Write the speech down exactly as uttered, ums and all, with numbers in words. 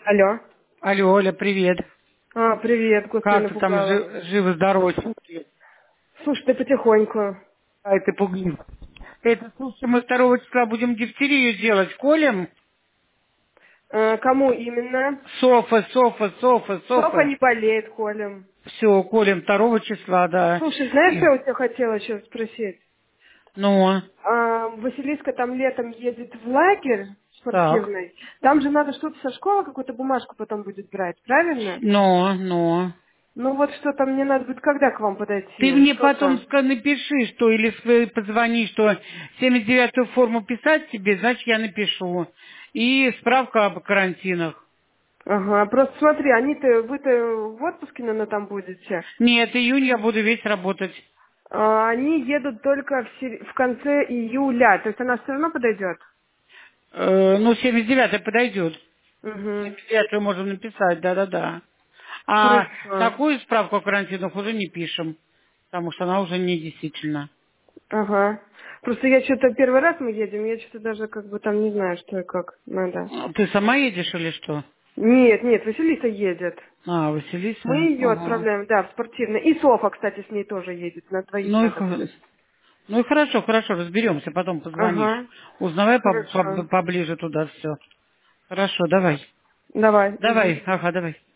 Алло. Алло, Оля, привет. А, привет, господи, Как ты там напугала. жи- живо-здорово? Слушай, ты потихоньку. Ай, ты пугли. Это, слушай, мы второго числа будем дифтерию делать. Колем? А, кому именно? Софа, Софа, Софа, Софа Софа. не болеет, Колем. Все, колем второго числа, да. Слушай, знаешь, что И- я у тебя хотела еще спросить? Ну, А, Василиска там летом едет в лагерь так. спортивный. Там же надо что-то со школы, какую-то бумажку потом будет брать, правильно? Ну, ну. Ну вот что-то мне надо будет когда к вам Ты подойти? мне Что потом там? ска- напиши, что, или с- позвони, что семьдесят девятую форму писать тебе, значит, я напишу. И справка об карантинах. Ага, просто смотри, они-то, вы-то в отпуске, наверное, там будете. Нет, июнь я буду весь работать. А, Они едут только в, сер- в конце июля, то есть она все равно подойдет? Э, ну, семьдесят девятая подойдет. Угу. семьдесят девятую можем написать, да-да-да. А Хорошо. такую справку о карантинах уже не пишем, потому что она уже не действительно. Ага. Просто я что-то первый раз мы едем, я что-то даже как бы там не знаю, что и как надо. Ты сама едешь или что? Нет, нет, Василиса едет. А, Мы Василиса? ее Ага. отправляем, да, в спортивный. И Софа, кстати, с ней тоже едет. На двоих Ну и, надо х- будет. ну и хорошо, хорошо, разберемся, потом позвонишь. Ага. Узнавай по- по- Хорошо. поближе туда все. Хорошо, давай. Давай. Угу. Давай, ага, давай.